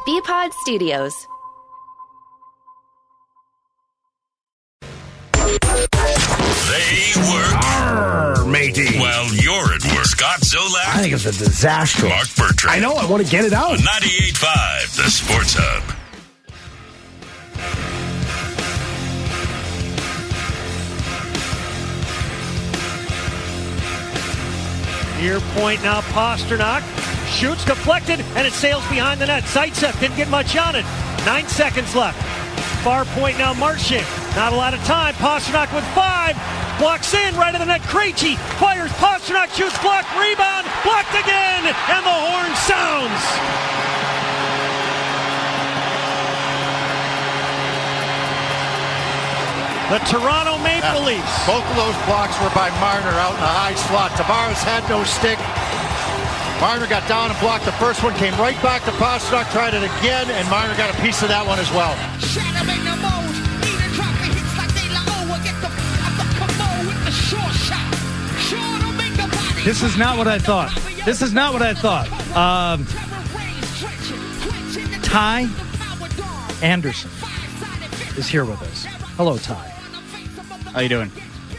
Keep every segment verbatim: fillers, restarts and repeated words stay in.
B-Pod Studios. They work. Arr, matey. Well, you're at work. Scott Zolak. I think it's a disaster. Mark Bertrand. I know. I want to get it out. On ninety-eight point five, the Sports Hub. Near point now, Pastrnak shoots, deflected, and it sails behind the net. Zaitsev didn't get much on it. Nine seconds left. Far point now, Marchand. Not a lot of time. Pastrnak with five. Blocks in, right of the net. Krejci fires. Pastrnak shoots, blocked, rebound, blocked again, and the horn sounds. The Toronto Maple Leafs. Yeah, both of those blocks were by Marner out in the high slot. Tavares had no stick. Marner got down and blocked the first one, came right back to Pastrnak, tried it again, and Marner got a piece of that one as well. This is not what I thought. This is not what I thought. Um, Ty Anderson is here with us. Hello, Ty. How you doing?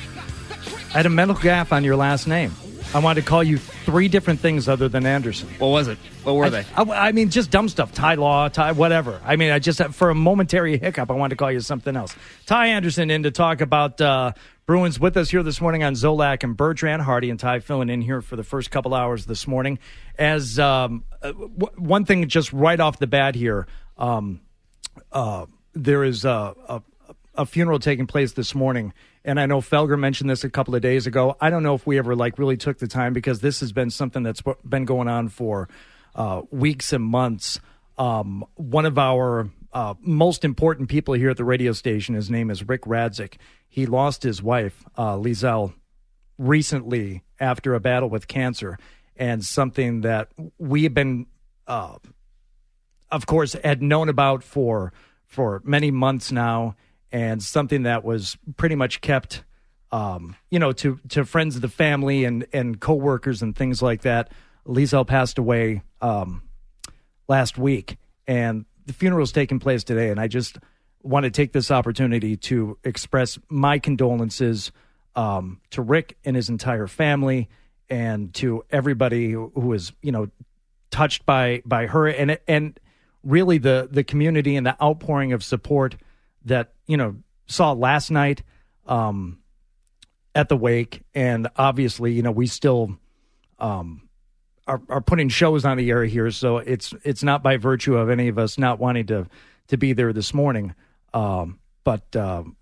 I had a mental gap on your last name. I wanted to call you three different things other than Anderson. What was it? What were I, they? I, I mean, just dumb stuff. Ty Law, Ty, whatever. I mean, I just, for a momentary hiccup, I wanted to call you something else. Ty Anderson in to talk about uh, Bruins with us here this morning on Zolak and Bertrand. Hardy and Ty filling in here for the first couple hours this morning. As um, uh, w- one thing just right off the bat here, um, uh, there is a, a a funeral taking place this morning, and I know Felger mentioned this a couple of days ago. I don't know if we ever like really took the time, because this has been something that's been going on for uh, weeks and months. Um, one of our uh, most important people here at the radio station, his name is Rick Radzik. He lost his wife, uh, Lizelle, recently after a battle with cancer, and something that we have been, uh, of course, had known about for for many months now. And something that was pretty much kept, um, you know, to, to friends of the family and, and coworkers and things like that. Lizelle passed away um, last week, and the funeral is taking place today. And I just want to take this opportunity to express my condolences um, to Rick and his entire family, and to everybody who, who is, you know, touched by by her, and and really the the community and the outpouring of support that, you know, saw last night um, at the wake. And obviously, you know, we still um, are, are putting shows on the air here. So it's it's not by virtue of any of us not wanting to, to be there this morning. Um, but um,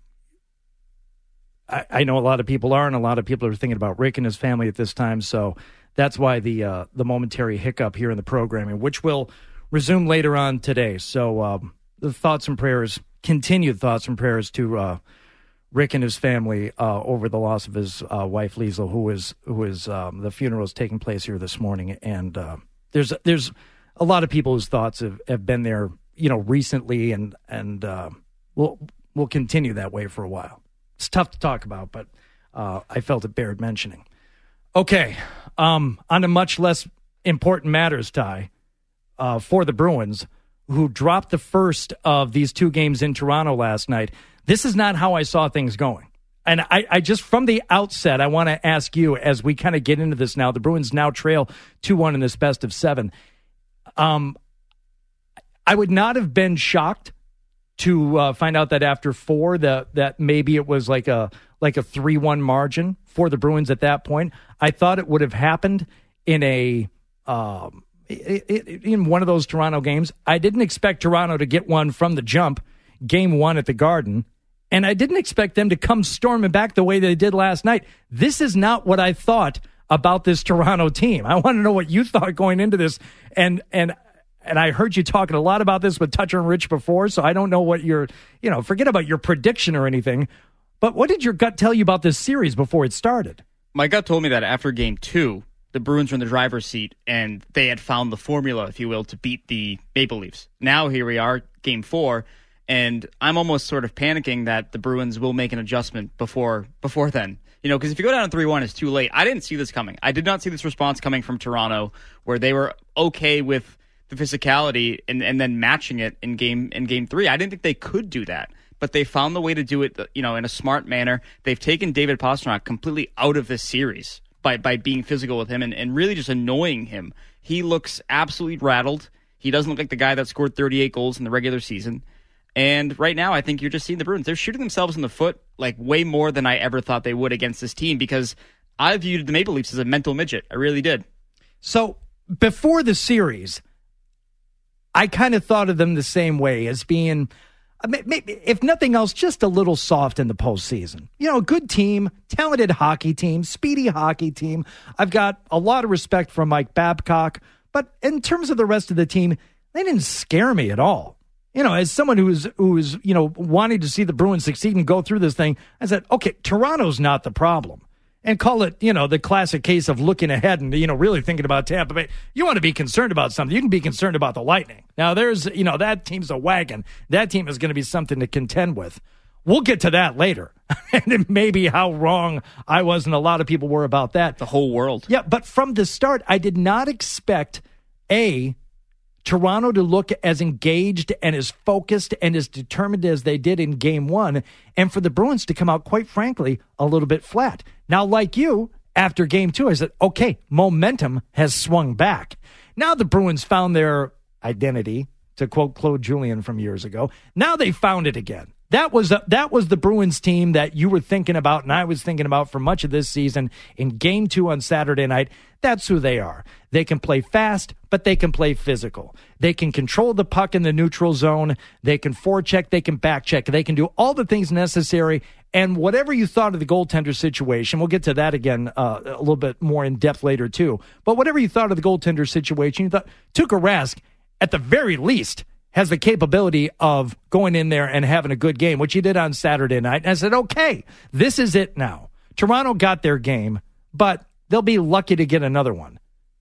I, I know a lot of people are, and a lot of people are thinking about Rick and his family at this time. So that's why the uh, the momentary hiccup here in the programming, which will resume later on today. So um, the thoughts and prayers continued thoughts and prayers to uh, Rick and his family uh, over the loss of his uh, wife, Liesl, who is who is um, the funeral is taking place here this morning. And uh, there's there's a lot of people whose thoughts have, have been there, you know, recently, and and uh, we'll we'll continue that way for a while. It's tough to talk about, but uh, I felt it bared mentioning. Okay, um, on to much less important matters, Ty, uh, for the Bruins, who dropped the first of these two games in Toronto last night. This is not how I saw things going. And I, I just, from the outset, I want to ask you, as we kind of get into this now, the Bruins now trail two one in this best of seven. Um, I would not have been shocked to uh, find out that after four, that that maybe it was like a like a three one margin for the Bruins at that point. I thought it would have happened in a... Um, in one of those Toronto games. I didn't expect Toronto to get one from the jump, game one at the Garden, and I didn't expect them to come storming back the way they did last night. This is not what I thought about this Toronto team. I want to know what you thought going into this, and and and I heard you talking a lot about this with Toucher and Rich before, so I don't know what your, you know, forget about your prediction or anything, but what did your gut tell you about this series before it started? My gut told me that after game two, the Bruins were in the driver's seat, and they had found the formula, if you will, to beat the Maple Leafs. Now here we are, game four, and I'm almost sort of panicking that the Bruins will make an adjustment before before then. You know, because if you go down three one, it's too late. I didn't see this coming. I did not see this response coming from Toronto, where they were okay with the physicality and, and then matching it in game in game three. I didn't think they could do that, but they found the way to do it, you know, in a smart manner. They've taken David Pastrnak completely out of this series by by being physical with him and, and really just annoying him. He looks absolutely rattled. He doesn't look like the guy that scored thirty-eight goals in the regular season. And right now, I think you're just seeing the Bruins. They're shooting themselves in the foot like way more than I ever thought they would against this team, because I viewed the Maple Leafs as a mental midget. I really did. So before the series, I kind of thought of them the same way, as being, if nothing else, just a little soft in the postseason. You know, a good team, talented hockey team, speedy hockey team. I've got a lot of respect for Mike Babcock, but in terms of the rest of the team, they didn't scare me at all. You know, as someone who's, who's, you know, wanting to see the Bruins succeed and go through this thing, I said, okay, Toronto's not the problem. And call it, you know, the classic case of looking ahead and, you know, really thinking about Tampa Bay. You want to be concerned about something, you can be concerned about the Lightning. Now, there's, you know, that team's a wagon. That team is going to be something to contend with. We'll get to that later. And maybe how wrong I was and a lot of people were about that. The whole world. Yeah, but from the start, I did not expect, A, Toronto to look as engaged and as focused and as determined as they did in game one, and for the Bruins to come out, quite frankly, a little bit flat. Now, like you, after game two, I said, okay, momentum has swung back. Now the Bruins found their identity, to quote Claude Julien from years ago. Now they found it again. That was a, that was the Bruins team that you were thinking about and I was thinking about for much of this season. In game two on Saturday night, that's who they are. They can play fast, but they can play physical. They can control the puck in the neutral zone. They can forecheck. They can backcheck. They can do all the things necessary. And whatever you thought of the goaltender situation, we'll get to that again uh, a little bit more in depth later too. But whatever you thought of the goaltender situation, you thought Tuukka Rask, at the very least, has the capability of going in there and having a good game, which he did on Saturday night. And I said, okay, this is it now. Toronto got their game, but they'll be lucky to get another one.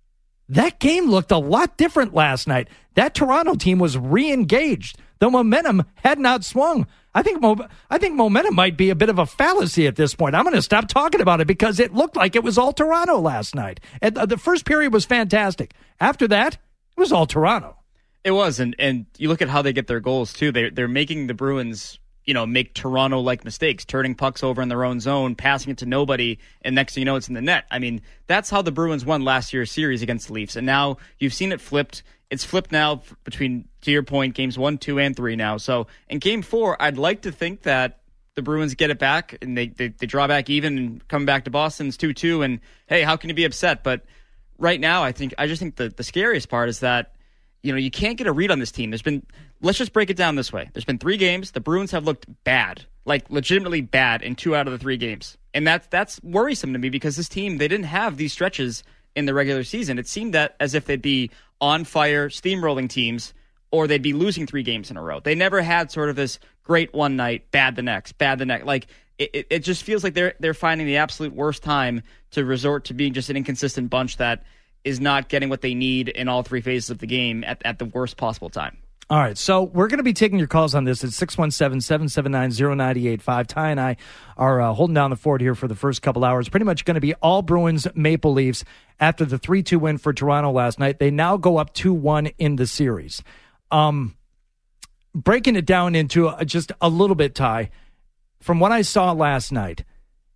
That game looked a lot different last night. That Toronto team was re-engaged. The momentum had not swung. I think mo- I think momentum might be a bit of a fallacy at this point. I'm going to stop talking about it because it looked like it was all Toronto last night. And, uh, the first period was fantastic. After that, it was all Toronto. It was, and, and you look at how they get their goals, too. They, they're making the Bruins, you know, make Toronto-like mistakes, turning pucks over in their own zone, passing it to nobody, and next thing you know, it's in the net. I mean, that's how the Bruins won last year's series against the Leafs, and now you've seen it flipped. It's flipped now between, to your point, games one, two, and three now. So in game four, I'd like to think that the Bruins get it back, and they, they, they draw back even and come back to Boston's two two, and hey, how can you be upset? But right now, I think I just think the, the scariest part is that, you know, you can't get a read on this team. There's been, let's just break it down this way. There's been three games. The Bruins have looked bad, like legitimately bad in two out of the three games. And that's, that's worrisome to me because this team, they didn't have these stretches in the regular season. It seemed that as if they'd be on fire, steamrolling teams, or they'd be losing three games in a row. They never had sort of this great one night, bad the next, bad the next. Like, it, it, it just feels like they're, they're finding the absolute worst time to resort to being just an inconsistent bunch that is not getting what they need in all three phases of the game at, at the worst possible time. All right, so we're going to be taking your calls on this at six one seven, seven seven nine, zero nine eight five. Ty and I are uh, holding down the fort here for the first couple hours. Pretty much going to be all Bruins Maple Leafs after the three two win for Toronto last night. They now go up two one in the series. Um, breaking it down into uh, just a little bit, Ty, from what I saw last night,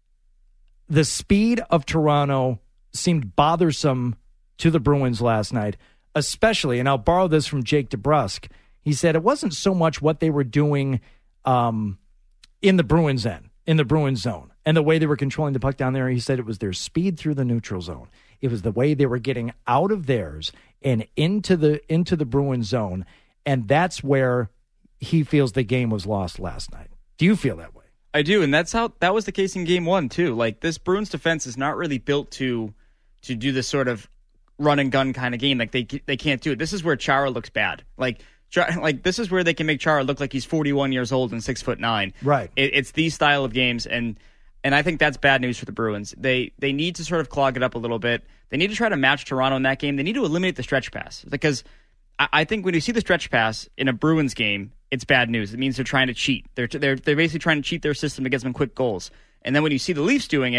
the speed of Toronto seemed bothersome to the Bruins last night, especially, and I'll borrow this from Jake DeBrusk. He said it wasn't so much what they were doing um, in the Bruins end, in the Bruins zone, and the way they were controlling the puck down there. He said it was their speed through the neutral zone. It was the way they were getting out of theirs and into the into the Bruins zone, and that's where he feels the game was lost last night. Do you feel that way? I do, and that's how that was the case in game one too. Like, this Bruins defense is not really built to to do this sort of run and gun kind of game. Like, they they can't do it. This is where Chara looks bad. Like, like this is where they can make Chara look like he's forty-one years old and six foot nine. Right. It, it's these style of games, and and I think that's bad news for the Bruins. They they need to sort of clog it up a little bit. They need to try to match Toronto in that game. They need to eliminate the stretch pass, because I, I think when you see the stretch pass in a Bruins game, it's bad news. It means they're trying to cheat. They're they're they're basically trying to cheat their system to get some quick goals. And then when you see the Leafs doing it,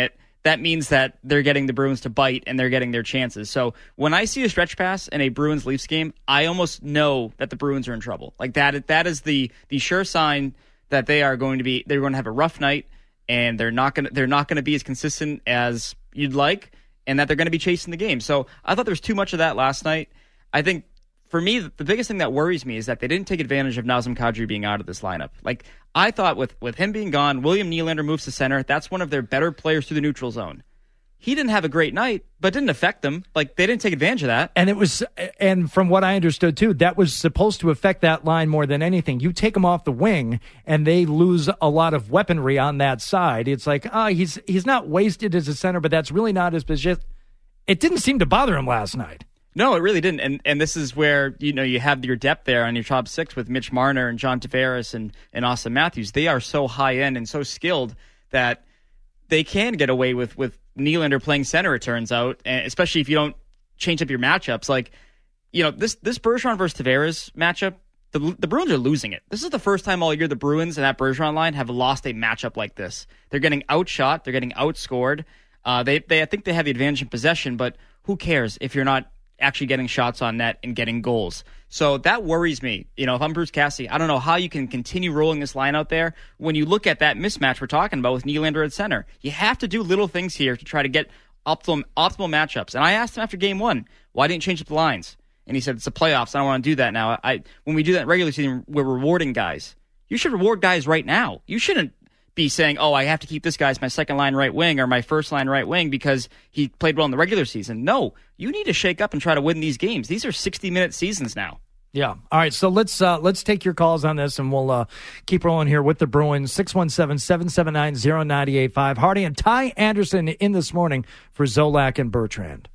that means that they're getting the Bruins to bite and they're getting their chances. So when I see a stretch pass in a Bruins-Leafs game, I almost know that the Bruins are in trouble. Like that, that is the the sure sign that they are going to be they're going to have a rough night, and they're not going to they're not going to be as consistent as you'd like, and that they're going to be chasing the game. So I thought there was too much of that last night. I think for me, the biggest thing that worries me is that they didn't take advantage of Nazem Kadri being out of this lineup. Like, I thought with, with him being gone, William Nylander moves to center. That's one of their better players through the neutral zone. He didn't have a great night, but didn't affect them. Like, they didn't take advantage of that. And it was, and from what I understood too, that was supposed to affect that line more than anything. You take him off the wing, and they lose a lot of weaponry on that side. It's like, ah, oh, he's he's not wasted as a center, but that's really not his position. It didn't seem to bother him last night. No, it really didn't. And and this is where, you know, you have your depth there on your top six with Mitch Marner and John Tavares and, and Austin Matthews. They are so high-end and so skilled that they can get away with, with Nylander playing center, it turns out, and especially if you don't change up your matchups. Like, you know, this this Bergeron versus Tavares matchup, the, the Bruins are losing it. This is the first time all year the Bruins and that Bergeron line have lost a matchup like this. They're getting outshot. They're getting outscored. Uh, they, they I think they have the advantage in possession, but who cares if you're not actually getting shots on net and getting goals. So that worries me. You know, if I'm Bruce Cassidy, I don't know how you can continue rolling this line out there when you look at that mismatch we're talking about with Nylander at center. You have to do little things here to try to get optimal, optimal matchups. And I asked him after game one, why didn't you change up the lines? And he said, it's the playoffs. I don't want to do that now. I When we do that in regular season, we're rewarding guys. You should reward guys right now. You shouldn't be saying, oh, I have to keep this guy as my second line right wing or my first line right wing because he played well in the regular season. No, you need to shake up and try to win these games. These are sixty-minute seasons now. Yeah. All right. So let's uh, let's take your calls on this, and we'll uh, keep rolling here with the Bruins. six one seven, seven seven nine, zero nine eight five. Hardy and Ty Anderson in this morning for Zolak and Bertrand.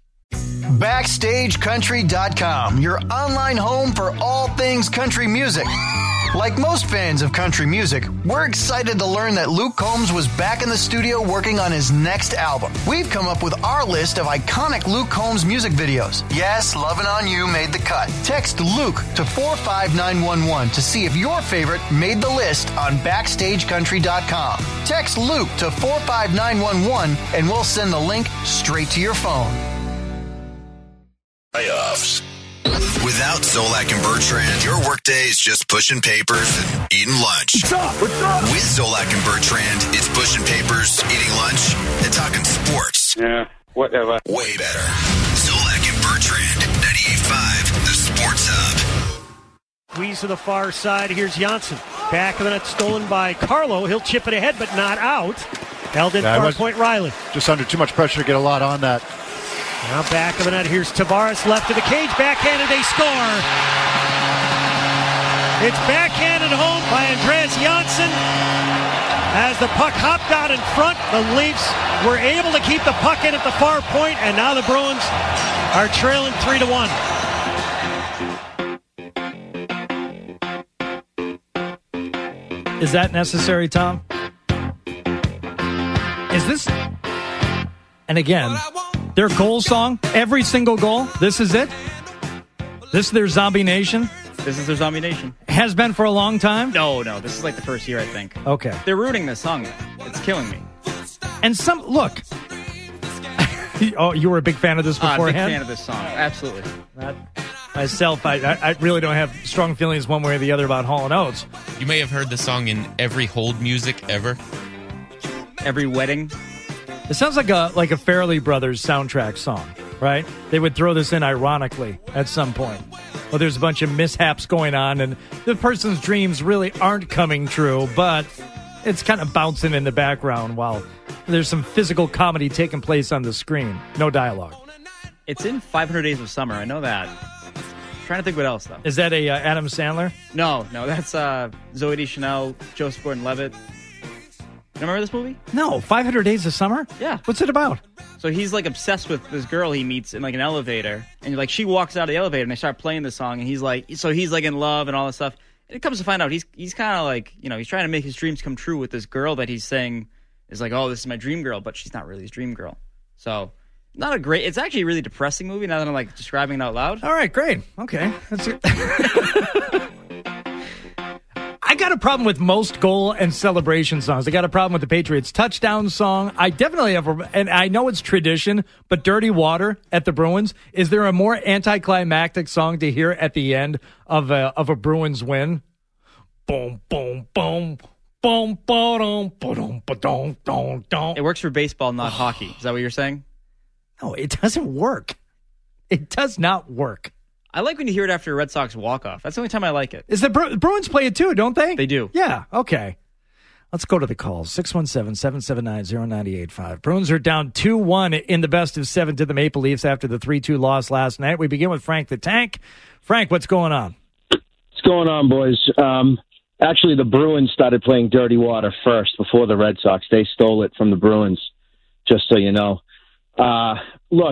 Backstage Country dot com, your online home for all things country music. Like most fans of country music, we're excited to learn that Luke Combs was back in the studio working on his next album. We've come up with our list of iconic Luke Combs music videos. Yes, Lovin' On You made the cut. Text Luke to four five nine one one to see if your favorite made the list on Backstage Country dot com. Text Luke to four five nine one one and we'll send the link straight to your phone. Playoffs. Without Zolak and Bertrand, your workday is just pushing papers and eating lunch. What's up? What's up? With Zolak and Bertrand, it's pushing papers, eating lunch, and talking sports. Yeah, whatever. Way better. Zolak and Bertrand, ninety-eight point five, the Sports Hub. Squeeze to the far side. Here's Janssen. Back of the net stolen by Carlo. He'll chip it ahead, but not out. Held in Yeah, far point Riley. Just under too much pressure to get a lot on that. Now back of the net, here's Tavares left of the cage, backhanded, they score. It's backhanded home by Andreas Janssen. As the puck hopped out in front, the Leafs were able to keep the puck in at the far point, and now the Bruins are trailing three to one. Is that necessary, Tom? Is this... And again... Their goal song, every single goal, this is it? This is their Zombie Nation? This is their Zombie Nation. Has been for a long time? No, no, this is like the first year, I think. Okay. They're ruining this song. It's killing me. And some, look. Oh, you were a big fan of this beforehand? I'm a big fan of this song, absolutely. That, myself, I, I really don't have strong feelings one way or the other about Hall and Oates. You may have heard the song in every hold music ever. Every wedding. It sounds like a like a Farrelly Brothers soundtrack song, right? They would throw this in ironically at some point. Well, there's a bunch of mishaps going on, and the person's dreams really aren't coming true, but it's kind of bouncing in the background while there's some physical comedy taking place on the screen. No dialogue. It's in five hundred Days of Summer. I know that. I'm trying to think what else, though. Is that a uh, Adam Sandler? No, no, that's uh, Zooey Deschanel, Joseph Gordon-Levitt. Remember this movie? No, five hundred Days of Summer? Yeah. What's it about? So he's like obsessed with this girl he meets in like an elevator, and like she walks out of the elevator and they start playing the song, and he's like, so he's like in love and all this stuff. And it comes to find out he's he's kind of like, you know, he's trying to make his dreams come true with this girl that he's saying is like, oh, this is my dream girl, but she's not really his dream girl. So not a great. It's actually a really depressing movie now that I'm like describing it out loud. All right, great. Okay, that's it. I got a problem with most goal and celebration songs. I got a problem with the Patriots touchdown song. I definitely have, a, and I know it's tradition, but Dirty Water at the Bruins. Is there a more anticlimactic song to hear at the end of a, of a Bruins win? Boom, boom, boom. Boom, boom, boom, boom, boom, boom. It works for baseball, not hockey. Is that what you're saying? No, it doesn't work. It does not work. I like when you hear it after a Red Sox walk-off. That's the only time I like it. Is the Bru- Bruins play it too, don't they? They do. Yeah, okay. Let's go to the calls. six one seven, seven seven nine, zero nine eight five. Bruins are down two one in the best of seven to the Maple Leafs after the three two loss last night. We begin with Frank the Tank. Frank, what's going on? What's going on, boys? Um... Actually, the Bruins started playing Dirty Water first before the Red Sox. They stole it from the Bruins, just so you know. Uh, look,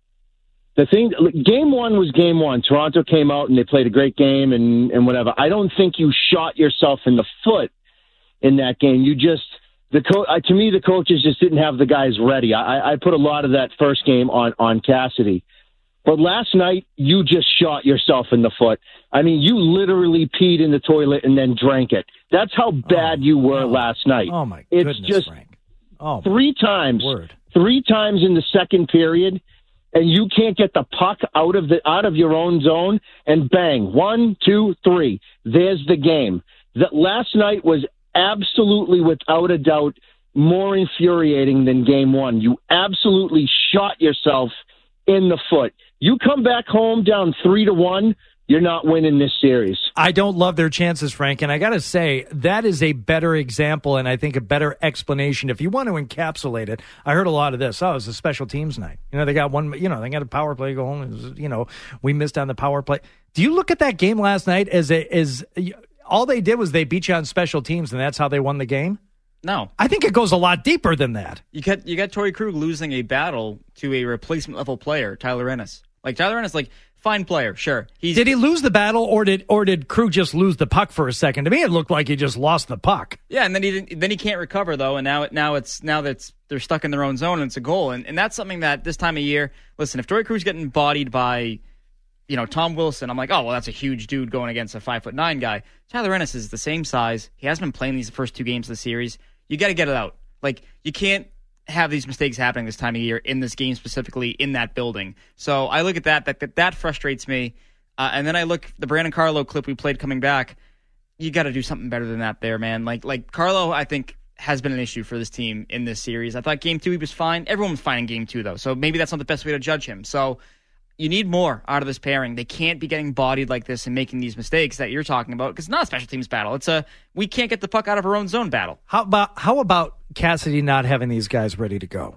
the thing, game one was game one. Toronto came out and they played a great game and, and whatever. I don't think you shot yourself in the foot in that game. You just, the co- uh, to me, the coaches just didn't have the guys ready. I, I put a lot of that first game on, on Cassidy. But last night, you just shot yourself in the foot. I mean, you literally peed in the toilet and then drank it. That's how bad oh, you were oh, last night. Oh, my it's goodness, just Frank. Oh, three times, word. three times in the second period, and you can't get the puck out of the out of your own zone, and bang, one, two, three. There's the game. That last night was absolutely, without a doubt, more infuriating than game one. You absolutely shot yourself in the foot. You come back home down three to one, you're not winning this series. I don't love their chances, Frank, and I got to say, that is a better example and I think a better explanation. If you want to encapsulate it, I heard a lot of this. Oh, it was a special teams night. You know, they got one, you know, they got a power play going. It was, you know, we missed on the power play. Do you look at that game last night as a, as all they did was they beat you on special teams and that's how they won the game? No. I think it goes a lot deeper than that. You got you got Torrey Krug losing a battle to a replacement level player, Tyler Ennis. Like Tyler Ennis, like fine player, sure. He's, did he lose the battle, or did or did Krug just lose the puck for a second? To me, it looked like he just lost the puck. Yeah, and then he didn't, then he can't recover though, and now it now it's now that's they're stuck in their own zone and it's a goal, and and that's something that this time of year. Listen, if Torrey Krug's getting bodied by, you know, Tom Wilson, I'm like, oh well, that's a huge dude going against a five foot nine guy. Tyler Ennis is the same size. He hasn't been playing these first two games of the series. You got to get it out. Like, you can't have these mistakes happening this time of year in this game, specifically in that building. So I look at that. That that, that frustrates me. Uh, and then I look, the Brandon Carlo clip we played coming back, you got to do something better than that there, man. Like, like Carlo, I think, has been an issue for this team in this series. I thought game two he was fine. Everyone was fine in game two, though. So maybe that's not the best way to judge him. So you need more out of this pairing. They can't be getting bodied like this and making these mistakes that you're talking about, because it's not a special teams battle. It's a we can't get the puck out of our own zone battle. How about how about Cassidy not having these guys ready to go?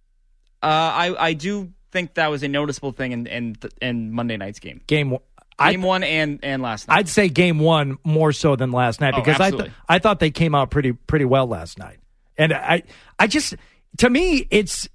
Uh, I I do think that was a noticeable thing in in, in Monday night's game. Game one. Game one and, and last night. I'd say game one more so than last night, because oh, I th- I thought they came out pretty pretty well last night. And I I just to me it's.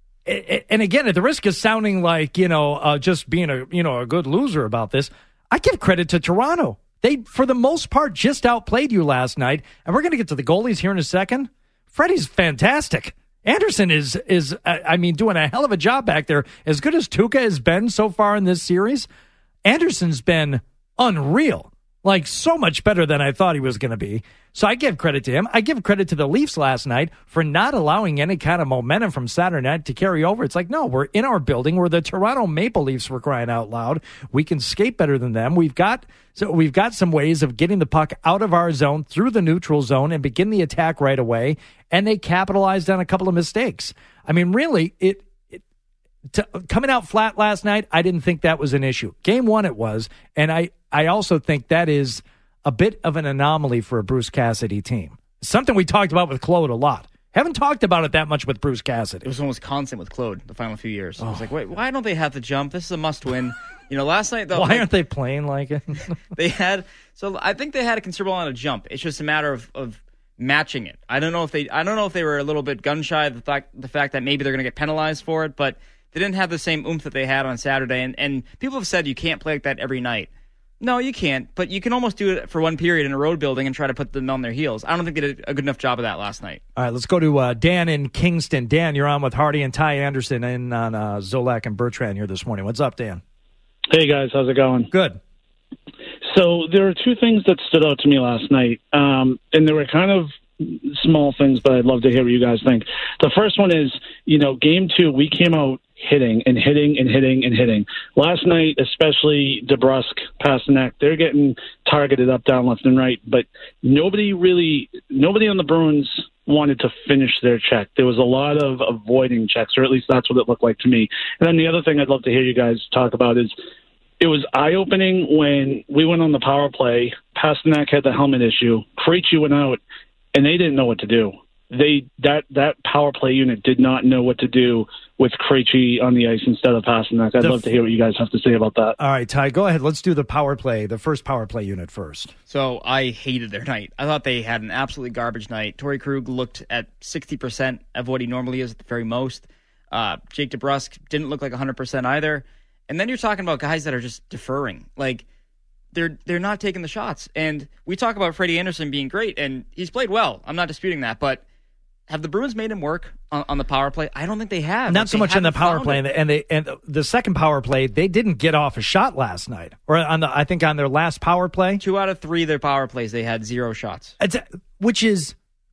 And again, at the risk of sounding like, you know, uh, just being a, you know, a good loser about this, I give credit to Toronto. They, for the most part, just outplayed you last night. And we're going to get to the goalies here in a second. Freddie's fantastic. Anderson is, is I mean, doing a hell of a job back there. As good as Tuukka has been so far in this series, Anderson's been unreal. Like, so much better than I thought he was going to be. So I give credit to him. I give credit to the Leafs last night for not allowing any kind of momentum from Saturday night to carry over. It's like, no, we're in our building. We're the Toronto Maple Leafs, for crying out loud. We can skate better than them. We've got so we've got some ways of getting the puck out of our zone through the neutral zone and begin the attack right away. And they capitalized on a couple of mistakes. I mean, really, it, it to, coming out flat last night, I didn't think that was an issue. Game one it was, and I, I also think that is a bit of an anomaly for a Bruce Cassidy team. Something we talked about with Claude a lot. Haven't talked about it that much with Bruce Cassidy. It was almost constant with Claude the final few years. Oh. I was like, wait, why don't they have the jump? This is a must-win. You know, last night, though, why like, aren't they playing like it? they had so I think they had a considerable amount of jump. It's just a matter of, of matching it. I don't know if they I don't know if they were a little bit gun shy of the fact the fact that maybe they're going to get penalized for it, but they didn't have the same oomph that they had on Saturday. And and people have said you can't play like that every night. No, you can't, but you can almost do it for one period in a road building and try to put them on their heels. I don't think they did a good enough job of that last night. All right, let's go to uh, Dan in Kingston. Dan, you're on with Hardy and Ty Anderson in on uh, Zolak and Bertrand here this morning. What's up, Dan? Hey, guys. How's it going? Good. So there are two things that stood out to me last night, um, and they were kind of small things, but I'd love to hear what you guys think. The first one is, you know, game two, we came out hitting and hitting and hitting and hitting. Last night, especially DeBrusk, Pasternak, they're getting targeted up, down, left, and right, but nobody really, nobody on the Bruins wanted to finish their check. There was a lot of avoiding checks, or at least that's what it looked like to me. And then the other thing I'd love to hear you guys talk about is it was eye-opening when we went on the power play. Pasternak had the helmet issue. Krejci went out, and they didn't know what to do. They that that power play unit did not know what to do with Krejci on the ice instead of Pasternak. I'd The love to hear what you guys have to say about that. All right, Ty, go ahead. Let's do the power play, the first power play unit first. So I hated their night. I thought they had an absolutely garbage night. Torrey Krug looked at sixty percent of what he normally is at the very most. Uh, Jake DeBrusk didn't look like one hundred percent either. And then you're talking about guys that are just deferring. Like, they're they're not taking the shots. And we talk about Freddie Anderson being great, and he's played well. I'm not disputing that. But have the Bruins made him work on, on the power play? I don't think they have. Not like, so much in the power play, and, and they and the second power play, they didn't get off a shot last night, or on the I think on their last power play, two out of three of their power plays they had zero shots, it's, which is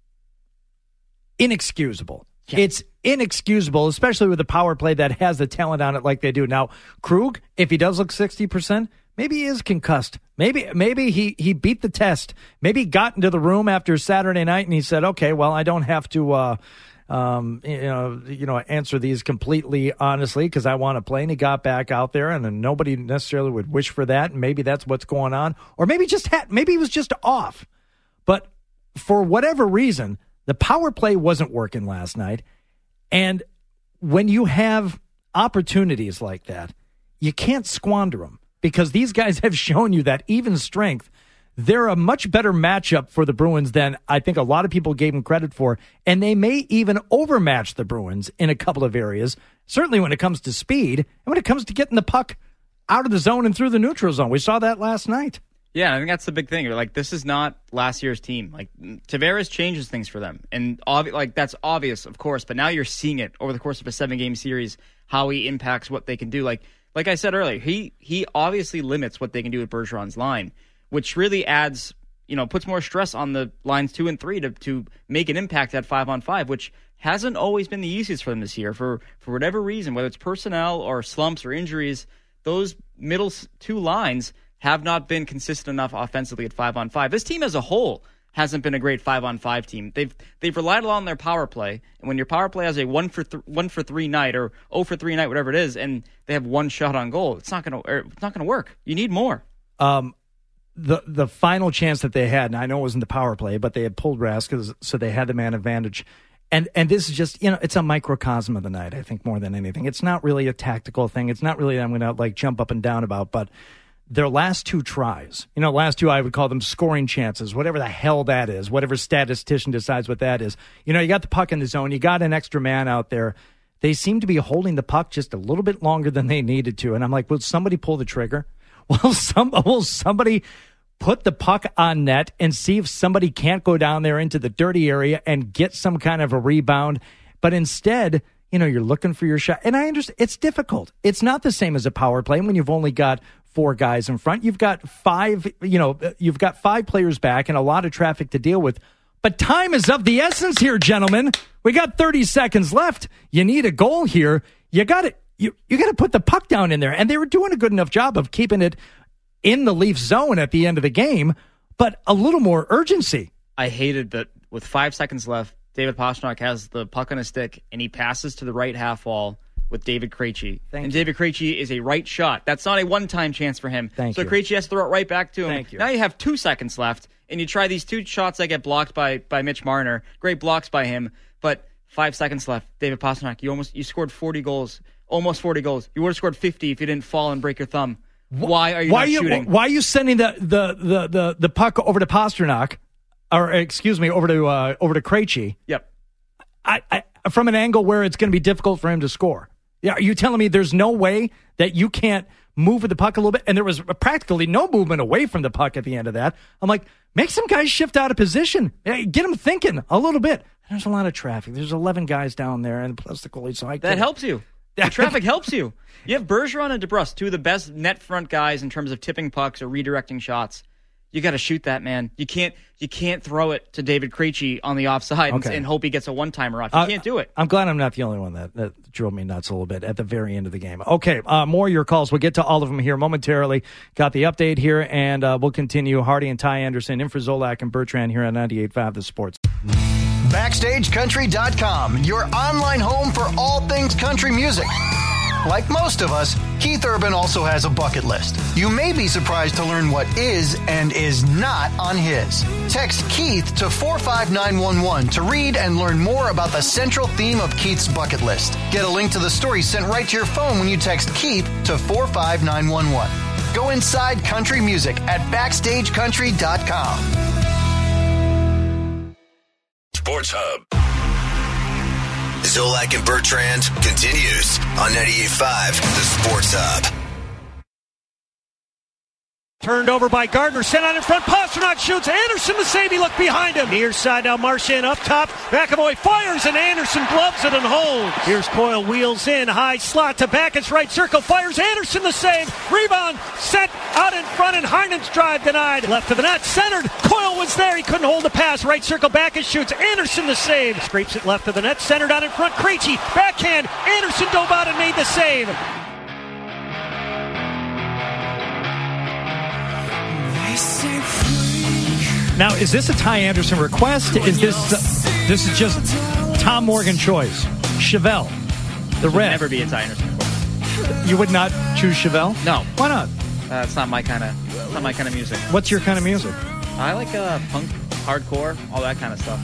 inexcusable. Yeah. It's inexcusable, especially with a power play that has the talent on it like they do now. Krug, if he does look sixty percent, maybe he is concussed. Maybe maybe he, he beat the test. Maybe he got into the room after Saturday night and he said, okay, well, I don't have to uh, um, you know, you know, answer these completely honestly because I want to play. And he got back out there, and then nobody necessarily would wish for that. And maybe that's what's going on. Or maybe just had, maybe he was just off. But for whatever reason, the power play wasn't working last night. And when you have opportunities like that, you can't squander them. Because these guys have shown you that even strength, they're a much better matchup for the Bruins than I think a lot of people gave them credit for. And they may even overmatch the Bruins in a couple of areas, certainly when it comes to speed and when it comes to getting the puck out of the zone and through the neutral zone. We saw that last night. Yeah, I think that's the big thing. Like, this is not last year's team. Like, Tavares changes things for them. And, obvi- like, that's obvious, of course. But now you're seeing it over the course of a seven-game series, how he impacts what they can do. Like, Like I said earlier, he he obviously limits what they can do with Bergeron's line, which really adds, you know, puts more stress on the lines two and three to to make an impact at five on five, which hasn't always been the easiest for them this year. For for whatever reason, whether it's personnel or slumps or injuries, those middle two lines have not been consistent enough offensively at five on five. This team as a whole hasn't been a great five on five team. They've they've relied a lot on their power play, and when your power play has a one for th- one for three night or zero for three night, whatever it is, and they have one shot on goal, it's not gonna it's not gonna work. You need more. Um, the the final chance that they had, and I know it wasn't the power play, but they had pulled Rask, so they had the man advantage. And and this is just, you know, it's a microcosm of the night, I think, more than anything. It's not really a tactical thing. It's not really that I'm going to like jump up and down about, but their last two tries, you know, last two, I would call them scoring chances, whatever the hell that is, whatever statistician decides what that is. You know, you got the puck in the zone, you got an extra man out there. They seem to be holding the puck just a little bit longer than they needed to. And I'm like, will somebody pull the trigger? Will, some, will somebody put the puck on net and see if somebody can't go down there into the dirty area and get some kind of a rebound? But instead, you know, you're looking for your shot. And I understand it's difficult. It's not the same as a power play when you've only got four guys in front. You've got five, you know, you've got five players back and a lot of traffic to deal with. But time is of the essence here, gentlemen. We got thirty seconds left. You need a goal here. You got to you, you got to put the puck down in there. And they were doing a good enough job of keeping it in the Leafs zone at the end of the game, but a little more urgency. I hated that with five seconds left, David Pastrnak has the puck on his stick and he passes to the right half wall with David Krejci. Thank and you. David Krejci is a right shot. That's not a one-time chance for him. Thank so you. Krejci has to throw it right back to him. Thank you. Now you have two seconds left, and you try these two shots that get blocked by, by Mitch Marner. Great blocks by him, but five seconds left. David Pastrnak, you almost you scored forty goals, almost forty goals. You would have scored fifty if you didn't fall and break your thumb. Why are you why not are you, shooting? Why are you sending the, the, the, the, the puck over to Pastrnak, or excuse me, over to uh, over to Krejci? Yep. I, I, from an angle where it's going to be difficult for him to score. Yeah, are you telling me there's no way that you can't move with the puck a little bit? And there was practically no movement away from the puck at the end of that. I'm like, make some guys shift out of position. Get them thinking a little bit. There's a lot of traffic. There's eleven guys down there, and plus the goalie. So I that helps you. The traffic helps you. You have Bergeron and DeBrusque, two of the best net front guys in terms of tipping pucks or redirecting shots. You got to shoot that, man. You can't you can't throw it to David Krejci on the offside Okay. and, and hope he gets a one-timer off. You Uh, can't do it. I'm glad I'm not the only one that, that drove me nuts a little bit at the very end of the game. Okay, uh, more of your calls. We'll get to all of them here momentarily. Got the update here, and uh, we'll continue. Hardy and Ty Anderson in for Zolak and Bertrand here on ninety-eight point five The Sports. Backstage Country dot com, your online home for all things country music. Like most of us, Keith Urban also has a bucket list. You may be surprised to learn what is and is not on his. Text Keith to four five nine one one to read and learn more about the central theme of Keith's bucket list. Get a link to the story sent right to your phone when you text Keith to four five nine one one. Go inside country music at backstage country dot com. Sports Hub. Zolak and Bertrand continues on ninety-eight point five The Sports Hub. Turned over by Gardner, sent out in front. Pastrnak shoots. Anderson the save. He looked behind him. Near side now. Marchand up top. McAvoy fires, and Anderson gloves it and holds. Here's Coyle, wheels in. High slot to Backus, right circle. Fires. Anderson the save. Rebound. Set out in front, and Harnon's drive denied. Left to the net. Centered. Coyle was there. He couldn't hold the pass. Right circle. Backus shoots. Anderson the save. Scrapes it left to the net. Centered out in front. Krejci. Backhand. Anderson dove out and made the save. Now, is this a Ty Anderson request? Is this uh, this is just Tom Morgan choice? Chevelle, the Would red. never be a Ty Anderson request. You would not choose Chevelle? No. Why not? Uh, it's not my kind of not my kind of music. What's your kind of music? I like uh, punk, hardcore, all that kind of stuff.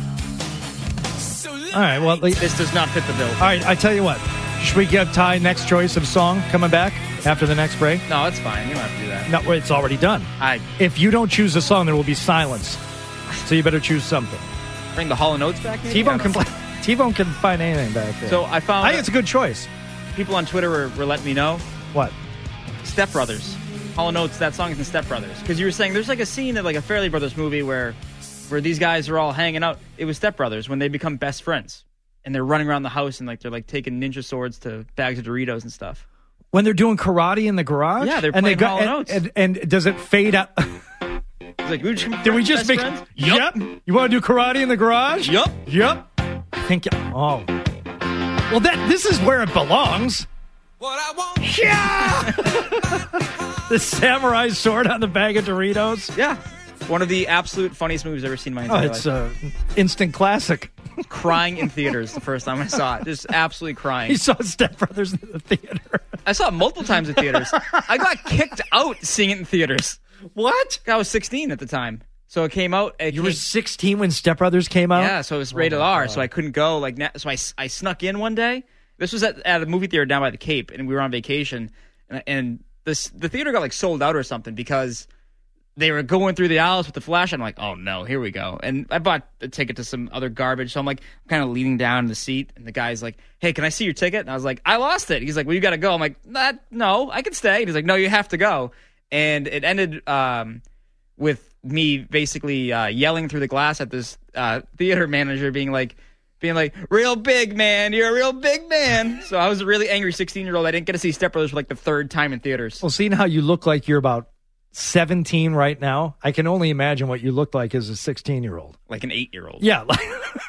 All right, well, like, This does not fit the bill. all right. I tell you what. Should we give Ty next choice of song coming back after the next break? No, it's fine. You don't have to do that. No, it's already done. I If you don't choose a song, there will be silence. So you better choose something. bring the Hall and Oates back. maybe? I T-Bone don't can know. play, T-Bone can find anything back there. So I found I think it's a good choice. people on Twitter were, were letting me know. What? Step Brothers. Hall and Oates, that song is in Step Brothers. Because you were saying there's like a scene of like a Fairley Brothers movie where where these guys are all hanging out. It was Step Brothers when they become best friends. And they're running around the house and like they're like taking ninja swords to bags of Doritos and stuff. When they're doing karate in the garage? Yeah, they're and playing they Hall and and, Oates. and, and does it fade out? It's like, we just Did we just best make? friends? Yep. You want to do karate in the garage? Yup. Yep. I think. Oh. Well, that this is where it belongs. What I want. Yeah. The samurai sword on the bag of Doritos. Yeah. One of the absolute funniest movies I've ever seen in my Oh, entire it's life. an instant classic. Crying in theaters the first time I saw it. Just absolutely crying. You saw Step Brothers in the theater. I saw it multiple times in theaters. I got kicked out seeing it in theaters. What? I was sixteen at the time. So it came out. It You came, were sixteen when Step Brothers came out? Yeah, so it was rated Oh, my R, God. so I couldn't go. Like, na- so I, I snuck in one day. This was at, at a movie theater down by the Cape, and we were on vacation. And, and this the theater got like sold out or something because they were going through the aisles with the flash. I'm like, oh no, here we go. And I bought a ticket to some other garbage, so I'm like, kind of leaning down in the seat, and the guy's like, hey, can I see your ticket? And I was like, I lost it. He's like, well, you got to go. I'm like, nah, no, I can stay. And he's like, no, you have to go. And it ended um, with me basically uh, yelling through the glass at this uh, theater manager, being like, being like, real big man, you're a real big man. So I was a really angry sixteen-year-old. I didn't get to see Step Brothers for like the third time in theaters. Well, seeing how you look like you're about seventeen right now, I can only imagine what you looked like as a sixteen-year-old. Like an eight-year-old. Yeah. Like,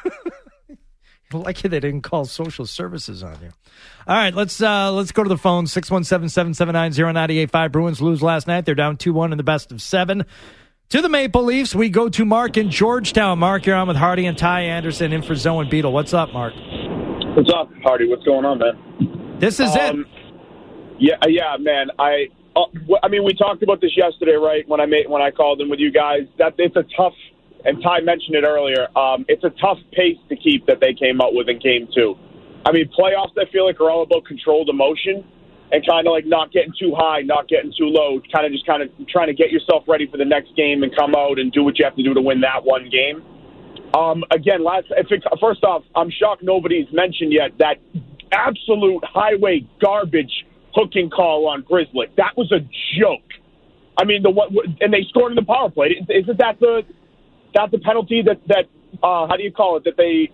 like they didn't call social services on you. All right, let's uh, let's go to the phone. six one seven, seven seven nine, zero nine eight five. Bruins lose last night. They're down two one in the best of seven. To the Maple Leafs, we go to Mark in Georgetown. Mark, you're on with Hardy and Ty Anderson in for Zoe and Beetle. What's up, Mark? What's up, Hardy? What's going on, man? This is um, it. Yeah, yeah, man. I, uh, I mean, we talked about this yesterday, right? When I made when I called in with you guys, that it's a tough. And Ty mentioned it earlier. Um, it's a tough pace to keep that they came up with in Game Two. I mean, playoffs, I feel like, are all about controlled emotion and kind of like not getting too high, not getting too low, kind of just kind of trying to get yourself ready for the next game and come out and do what you have to do to win that one game. Um, again, last if it, first off, I'm shocked nobody's mentioned yet that absolute highway garbage hooking call on Grizzly. That was a joke. I mean, the what and they scored in the power play. Isn't that the that the penalty that that uh, how do you call it that they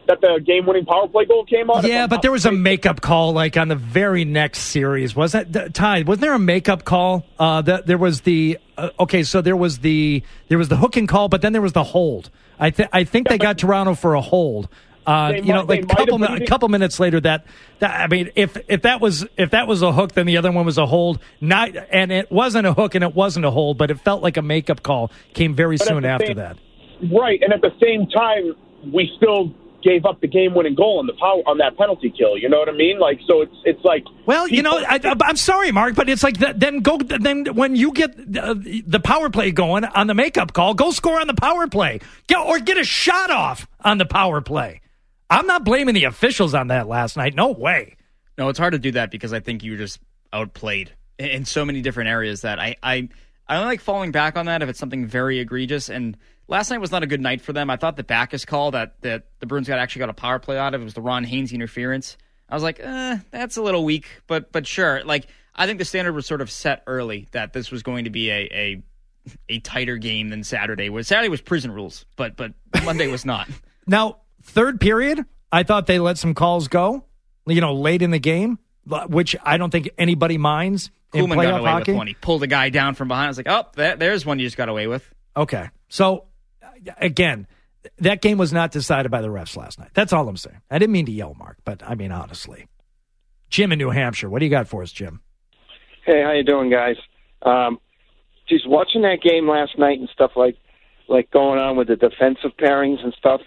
that the game-winning power play goal came on. Yeah, but there was a makeup call like on the very next series, wasn't it? Ty, wasn't there a makeup call? Uh, that there was the uh, okay, so there was the there was the hooking call, but then there was the hold. I think I think yeah, they got Toronto for a hold. Uh, you know, like a couple a couple minutes later, that, that I mean, if if that was if that was a hook, then the other one was a hold. Not and it wasn't a hook and it wasn't a hold, but it felt like a makeup call came very but soon after same, that. Right, and at the same time, we still gave up the game-winning goal on the power on that penalty kill. You know what I mean? Like, so it's it's like. Well, people, you know, I, I'm sorry, Mark, but it's like that, then go then when you get the, the power play going on the makeup call, go score on the power play, get, or get a shot off on the power play. I'm not blaming the officials on that last night. No way. No, it's hard to do that because I think you were just outplayed in so many different areas that I I I don't like falling back on that if it's something very egregious. And last night was not a good night for them. I thought the Backus call that, that the Bruins got actually got a power play out of, it was the Ron Haynes interference. I was like, eh, that's a little weak, but but sure. Like, I think the standard was sort of set early that this was going to be a a, a tighter game than Saturday. Where Saturday was prison rules, but but Monday was not. Now, third period, I thought they let some calls go, you know, late in the game, which I don't think anybody minds in Koolman playoff got away hockey. With one. He pulled a guy down from behind. I was like, oh, that, there's one you just got away with. Okay. So, again, that game was not decided by the refs last night. That's all I'm saying. I didn't mean to yell, Mark, but I mean, honestly. Jim in New Hampshire, what do you got for us, Jim? Hey, how you doing, guys? Um, just watching that game last night and stuff like like going on with the defensive pairings and stuff,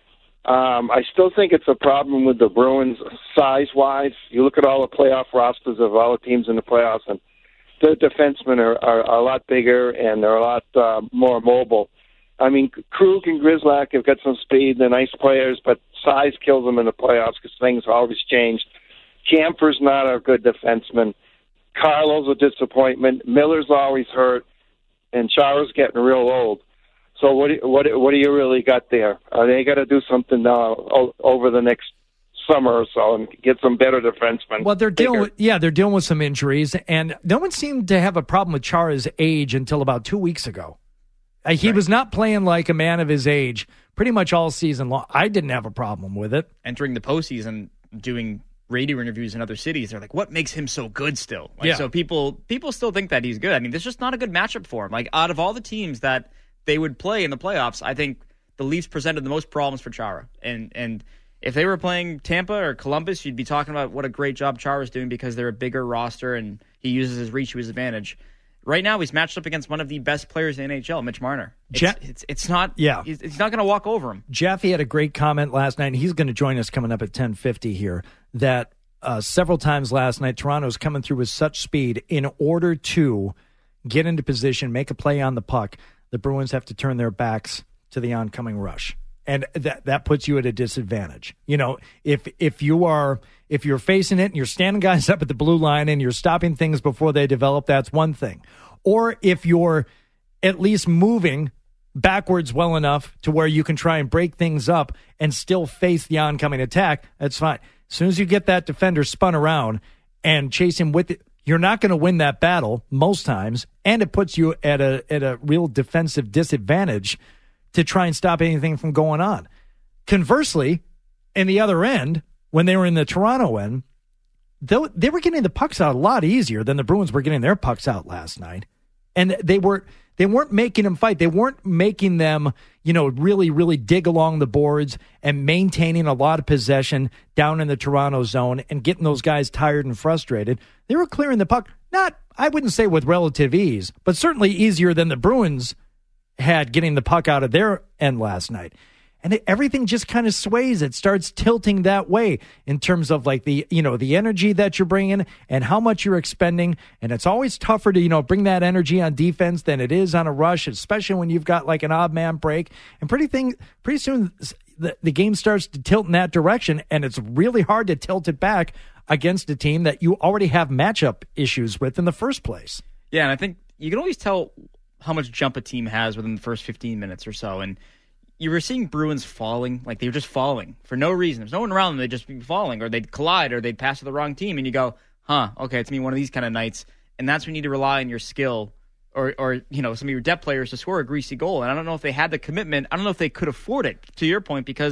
um, I still think it's a problem with the Bruins size-wise. You look at all the playoff rosters of all the teams in the playoffs, and the defensemen are, are, are a lot bigger and they're a lot uh, more mobile. I mean, Krug and Grzelcyk have got some speed. They're nice players, but size kills them in the playoffs because things always change. Camper's not a good defenseman. Carlo's a disappointment. Miller's always hurt, and Chara's getting real old. So what do, what what do you really got there? Uh, they got to do something now o- over the next summer or so and get some better defensemen. Well, they're dealing with, yeah, they're dealing with some injuries, and no one seemed to have a problem with Chara's age until about two weeks ago. Uh, he right. was not playing like a man of his age pretty much all season long. I didn't have a problem with it. Entering the postseason, doing radio interviews in other cities, they're like, what makes him so good still? Like, yeah. So people people still think that he's good. I mean, there's just not a good matchup for him. Like, out of all the teams that they would play in the playoffs, I think the Leafs presented the most problems for Chara. And and if they were playing Tampa or Columbus, you'd be talking about what a great job Chara's doing because they're a bigger roster and he uses his reach to his advantage. Right now, he's matched up against one of the best players in the N H L, Mitch Marner. It's, Jeff, it's, it's not. Yeah. He's, he's not going to walk over him. Jeffy had a great comment last night, and he's going to join us coming up at ten fifty here. That uh, several times last night, Toronto's coming through with such speed in order to get into position, make a play on the puck. The Bruins have to turn their backs to the oncoming rush, and that that puts you at a disadvantage. You know, if if you are if you're facing it and you're standing guys up at the blue line and you're stopping things before they develop, that's one thing. Or if you're at least moving backwards well enough to where you can try and break things up and still face the oncoming attack, that's fine. As soon as you get that defender spun around and chase him with it, you're not going to win that battle most times, and it puts you at a at a real defensive disadvantage to try and stop anything from going on. Conversely, in the other end, when they were in the Toronto end, they, they were getting the pucks out a lot easier than the Bruins were getting their pucks out last night. And they were they weren't making them fight. They weren't making them, you know, really, really dig along the boards and maintaining a lot of possession down in the Toronto zone and getting those guys tired and frustrated. They were clearing the puck, not, I wouldn't say with relative ease, but certainly easier than the Bruins had getting the puck out of their end last night. And it, everything just kind of sways. It starts tilting that way in terms of like the, you know, the energy that you're bringing and how much you're expending. And it's always tougher to, you know, bring that energy on defense than it is on a rush, especially when you've got like an odd man break. And pretty thing, pretty soon the, the game starts to tilt in that direction. And it's really hard to tilt it back against a team that you already have matchup issues with in the first place. Yeah. And I think you can always tell how much jump a team has within the first fifteen minutes or so. And you were seeing Bruins falling, like they were just falling for no reason. There's no one around them. They'd just be falling, or they'd collide, or they'd pass to the wrong team. And you go, huh, okay, it's me one of these kind of nights. And that's when you need to rely on your skill or, or you know, some of your depth players to score a greasy goal. And I don't know if they had the commitment. I don't know if they could afford it, to your point, because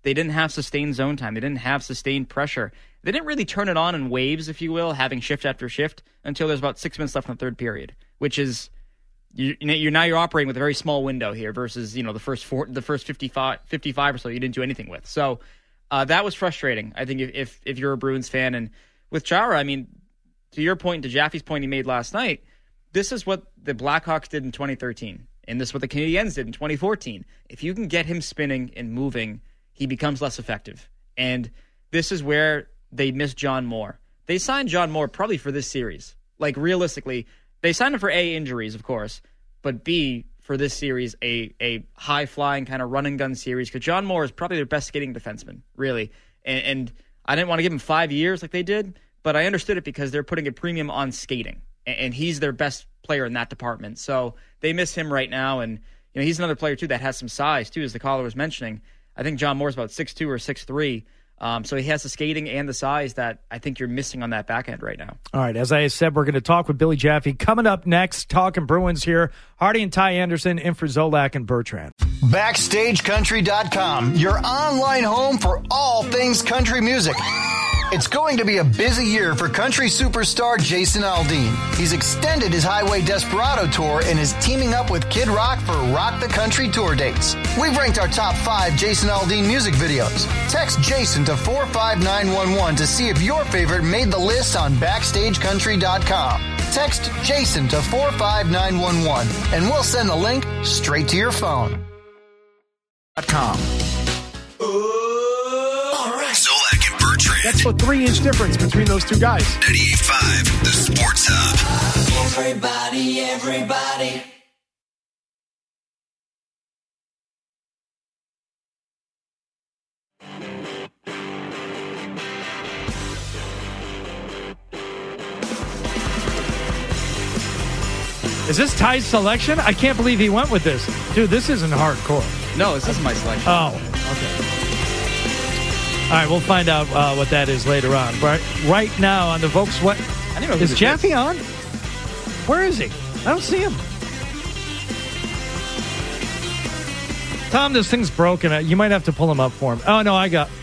They didn't have sustained zone time. They didn't have sustained pressure. They didn't really turn it on in waves, if you will, having shift after shift until there's about six minutes left in the third period, which is you, you're now you're operating with a very small window here versus you know the first four, the first fifty-five, fifty-five or so you didn't do anything with. So uh, that was frustrating. I think if, if if you're a Bruins fan, and with Chara, I mean, to your point, to Jaffe's point he made last night, this is what the Blackhawks did in twenty thirteen, and this is what the Canadiens did in twenty fourteen. If you can get him spinning and moving, he becomes less effective. And this is where they missed John Moore. They signed John Moore probably for this series. Like, realistically, they signed him for A, injuries, of course, but B, for this series, a a high-flying kind of run-and-gun series, because John Moore is probably their best skating defenseman, really. And, and I didn't want to give him five years like they did, but I understood it because they're putting a premium on skating, and, and he's their best player in that department. So they miss him right now, and you know he's another player, too, that has some size, too, as the caller was mentioning. I think John Moore's about six two or six three. Um, so he has the skating and the size that I think you're missing on that back end right now. All right, as I said, we're going to talk with Billy Jaffe. Coming up next, talking Bruins here. Hardy and Ty Anderson in for Zolak and Bertrand. Backstage Country dot com, your online home for all things country music. It's going to be a busy year for country superstar Jason Aldean. He's extended his Highway Desperado tour and is teaming up with Kid Rock for Rock the Country tour dates. We've ranked our top five Jason Aldean music videos. Text Jason to four five nine one one to see if your favorite made the list on Backstage Country dot com. Text Jason to four five nine one one and we'll send the link straight to your phone. .com. Zolak and Bertrand. That's a three-inch difference between those two guys. ninety-eight point five, the Sports Hub. Everybody, everybody. Is this Ty's selection? I can't believe he went with this. Dude, this isn't hardcore. No, this isn't my selection. Oh, okay. All right, we'll find out uh, what that is later on. But right now on the Volkswagen... I don't know who is this Jaffe is. on? Where is he? I don't see him. Tom, this thing's broken. You might have to pull him up for him. Oh, no, I got...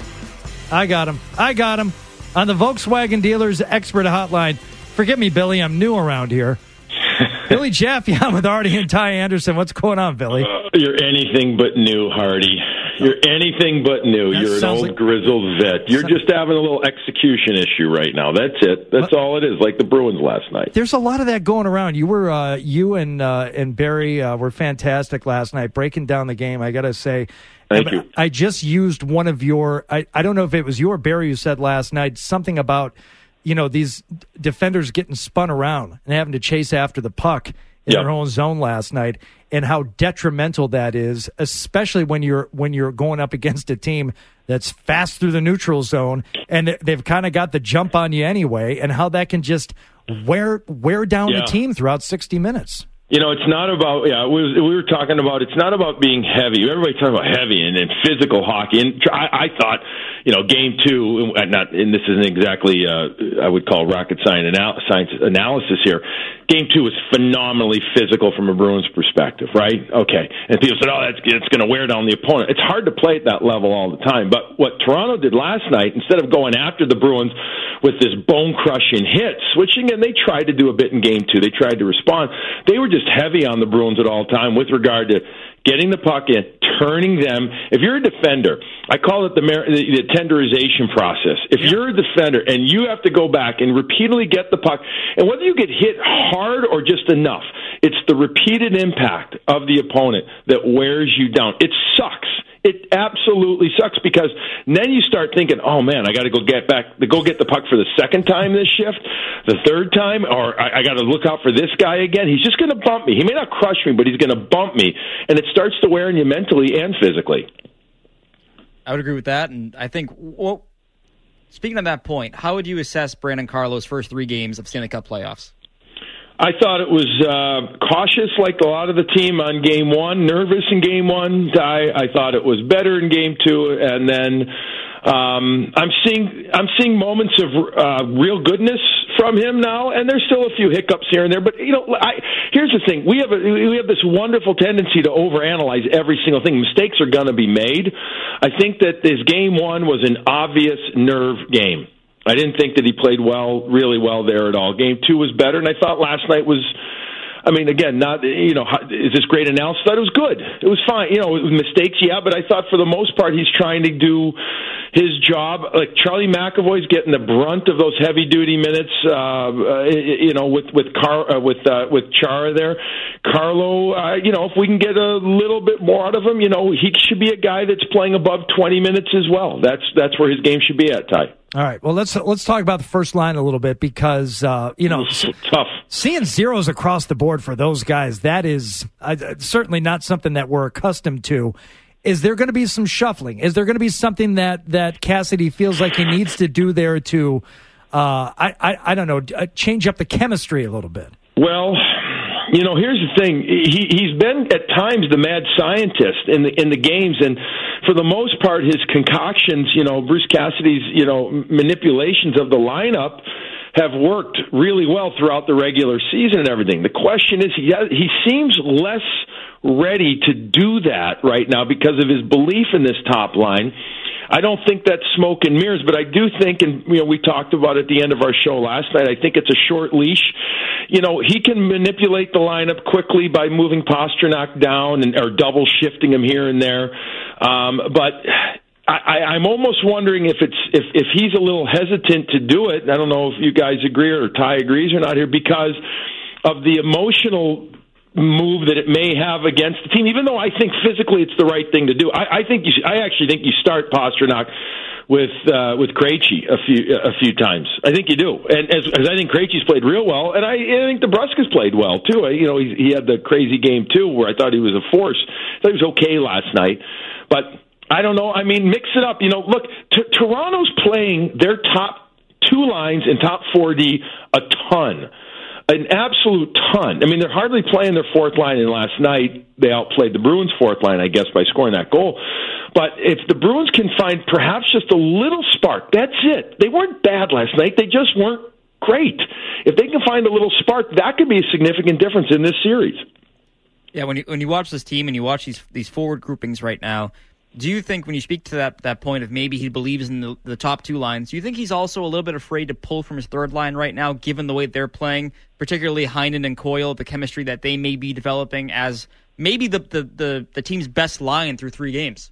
I got him. I got him. On the Volkswagen Dealers Expert Hotline. Forgive me, Billy. I'm new around here. Billy Jaffe on with Hardy and Ty Anderson. What's going on, Billy? Uh, you're anything but new, Hardy. You're anything but new. That you're an old like... grizzled vet. You're just having a little execution issue right now. That's it. That's what? all it is, like the Bruins last night. There's a lot of that going around. You were, uh, you and uh, and Barry uh, were fantastic last night, breaking down the game. I got to say, Thank I, you. I just used one of your, I, I don't know if it was you or Barry who said last night, something about, you know, these defenders getting spun around and having to chase after the puck in yep. their own zone last night, and how detrimental that is, especially when you're when you're going up against a team that's fast through the neutral zone and they've kind of got the jump on you anyway, and how that can just wear wear down yeah. the team throughout sixty minutes. You know, it's not about, yeah, we, we were talking about, it's not about being heavy. Everybody's talking about heavy and, and physical hockey. And I, I thought, you know, game two, not, and this isn't exactly, uh, I would call rocket science, anal- science analysis here. Game two was phenomenally physical from a Bruins perspective, right? Okay. And people said, oh, that's, it's going to wear down the opponent. It's hard to play at that level all the time. But what Toronto did last night, instead of going after the Bruins with this bone-crushing hits, which, again, they tried to do a bit in game two. They tried to respond. They were just just heavy on the Bruins at all time with regard to getting the puck in, turning them. If you're a defender, I call it the, mer- the tenderization process. If yeah. you're a defender and you have to go back and repeatedly get the puck, and whether you get hit hard or just enough, it's the repeated impact of the opponent that wears you down. It sucks. It absolutely sucks, because then you start thinking, oh, man, I got to go get back, go get the puck for the second time this shift, the third time, or I, I got to look out for this guy again. He's just going to bump me. He may not crush me, but he's going to bump me. And it starts to wear on you mentally and physically. I would agree with that. And I think, well, speaking of that point, how would you assess Brandon Carlo's first three games of Stanley Cup playoffs? I thought it was uh, cautious, like a lot of the team on game one, nervous in game one. I, I thought it was better in game two, and then Um, I'm seeing I'm seeing moments of uh, real goodness from him now, and there's still a few hiccups here and there. But you know, I, here's the thing: we have a, we have this wonderful tendency to overanalyze every single thing. Mistakes are going to be made. I think that this game one was an obvious nerve game. I didn't think that he played well, really well there at all. Game two was better, and I thought last night was. I mean, again, not, you know, is this great analysis? I thought it was good. It was fine. You know, mistakes, yeah, but I thought for the most part he's trying to do his job. Like Charlie McAvoy's getting the brunt of those heavy-duty minutes, uh, you know, with with Car- uh, with uh, with Chara there. Carlo, uh, you know, if we can get a little bit more out of him, you know, he should be a guy that's playing above twenty minutes as well. That's that's where his game should be at, Ty. All right. Well, let's let's talk about the first line a little bit because uh, you know, tough. Seeing zeros across the board for those guys, that is uh, certainly not something that we're accustomed to. Is there going to be some shuffling? Is there going to be something that, that Cassidy feels like he needs to do there to, uh, I, I I don't know, change up the chemistry a little bit? Well, you know, here's the thing. He, he's been at times the mad scientist in the in the games, and for the most part, his concoctions, you know, Bruce Cassidy's, you know, manipulations of the lineup have worked really well throughout the regular season and everything. The question is, he has, he seems less ready to do that right now because of his belief in this top line. I don't think that's smoke and mirrors, but I do think, and you know, we talked about at the end of our show last night, I think it's a short leash. You know, he can manipulate the lineup quickly by moving Pastrnak down and or double shifting him here and there. Um, but I, I'm almost wondering if it's if, if he's a little hesitant to do it. I don't know if you guys agree or Ty agrees or not here because of the emotional move that it may have against the team, even though I think physically it's the right thing to do. I, I think you should, I actually think you start Pastrnak with uh, with Krejci a few a few times. I think you do, and as, as I think Krejci's played real well, and I, I think DeBrusk's played well too. I, you know, he, he had the crazy game too, where I thought he was a force. I thought he was okay last night, but I don't know. I mean, mix it up. You know, look, t- Toronto's playing their top two lines in top four D a ton. An absolute ton. I mean, they're hardly playing their fourth line, and last night they outplayed the Bruins' fourth line, I guess, by scoring that goal. But if the Bruins can find perhaps just a little spark, that's it. They weren't bad last night. They just weren't great. If they can find a little spark, that could be a significant difference in this series. Yeah, when you when you watch this team and you watch these these forward groupings right now, do you think when you speak to that, that point of maybe he believes in the, the top two lines, do you think he's also a little bit afraid to pull from his third line right now, given the way they're playing, particularly Heinen and Coyle, the chemistry that they may be developing as maybe the, the, the, the team's best line through three games?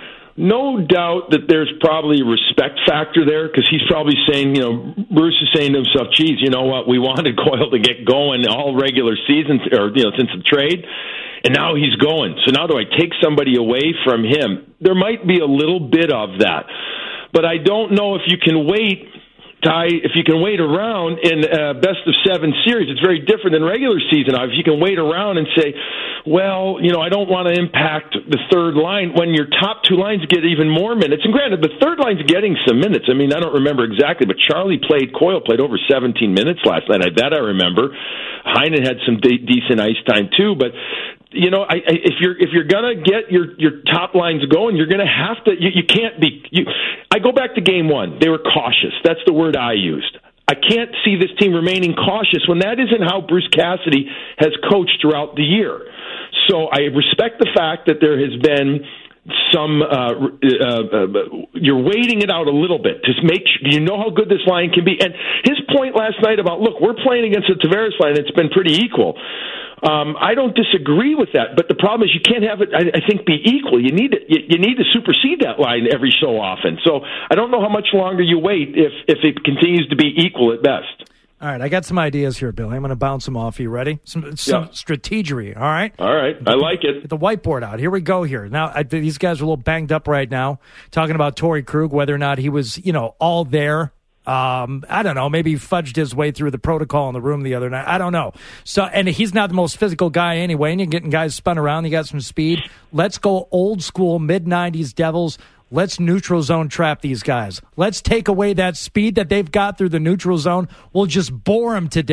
No doubt that there's probably a respect factor there because he's probably saying, you know, Bruce is saying to himself, geez, you know what, we wanted Coyle to get going all regular seasons or, you know, since the trade. And now he's going. So now do I take somebody away from him? There might be a little bit of that. But I don't know if you can wait, Ty, if you can wait around in a best of seven series. It's very different than regular season. If you can wait around and say, well, you know, I don't want to impact the third line when your top two lines get even more minutes. And granted, the third line's getting some minutes. I mean, I don't remember exactly, but Charlie played, Coyle played over seventeen minutes last night. I bet I remember. Heinen had some de- decent ice time too, but you know, I, I, if you're if you're gonna get your, your top lines going, you're gonna have to. You, you can't be. You, I go back to game one. They were cautious. That's the word I used. I can't see this team remaining cautious when that isn't how Bruce Cassidy has coached throughout the year. So I respect the fact that there has been some. Uh, uh, uh, you're waiting it out a little bit to make sure you know how good this line can be. And his point last night about look, we're playing against the Tavares line. It's been pretty equal. Um, I don't disagree with that, but the problem is you can't have it, I, I think, be equal. You need to, you, you need to supersede that line every so often. So I don't know how much longer you wait if, if it continues to be equal at best. All right, I got some ideas here, Billy. I'm going to bounce them off. You ready? Some, some yeah. strategery, all right? All right, I like it. Get the whiteboard out. Here we go here. Now, I, these guys are a little banged up right now, talking about Torrey Krug, whether or not he was, you know, all there. Um, I don't know. Maybe he fudged his way through the protocol in the room the other night. I don't know. So, and he's not the most physical guy anyway. And you're getting guys spun around. You got some speed. Let's go old school mid nineties Devils. Let's neutral zone trap these guys. Let's take away that speed that they've got through the neutral zone. We'll just bore them to death.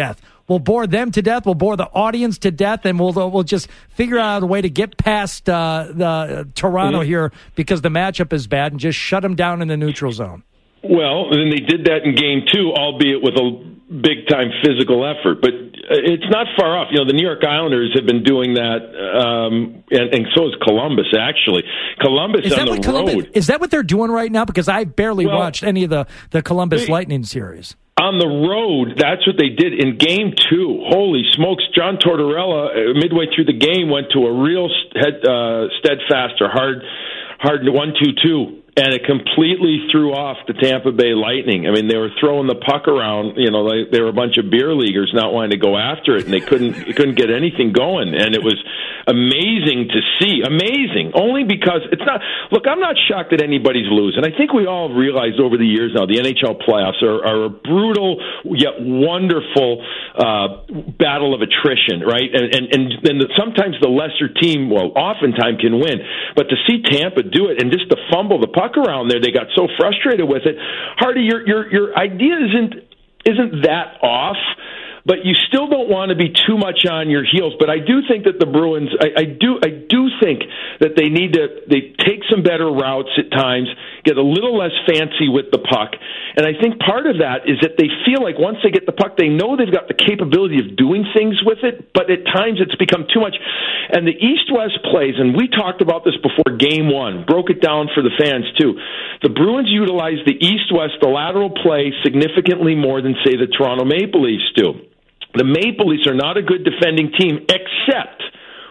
we'll bore them to death. We'll bore the audience to death, and we'll we'll just figure out a way to get past uh, the uh, Toronto mm-hmm. here because the matchup is bad, and just shut them down in the neutral zone. Well, and they did that in game two, albeit with a big-time physical effort. But it's not far off. You know, the New York Islanders have been doing that, um, and, and so is Columbus, actually. Columbus is on the Columbus, road. Is that what they're doing right now? Because I barely well, watched any of the, the Columbus they, Lightning series. On the road, that's what they did in game two. Holy smokes. John Tortorella, uh, midway through the game, went to a real head, uh, steadfast or hard, hard one two two. And it completely threw off the Tampa Bay Lightning. I mean, they were throwing the puck around. You know, they, they were a bunch of beer leaguers not wanting to go after it, and they couldn't they couldn't get anything going. And it was amazing to see. Amazing, only because it's not. Look, I'm not shocked that anybody's losing. I think we all have realized over the years now the N H L playoffs are, are a brutal yet wonderful uh, battle of attrition, right? And and and then the, sometimes the lesser team, well, oftentimes can win. But to see Tampa do it and just to fumble the puck around there, they got so frustrated with it. Hardy, your your your idea isn't isn't that off, but you still don't want to be too much on your heels. But I do think that the Bruins, I, I do I do think that they need to they take some better routes at times, get a little less fancy with the puck. And I think part of that is that they feel like once they get the puck, they know they've got the capability of doing things with it, but at times it's become too much. And the East-West plays, and we talked about this before game one, broke it down for the fans too. The Bruins utilize the East-West, the lateral play, significantly more than, say, the Toronto Maple Leafs do. The Maple Leafs are not a good defending team, except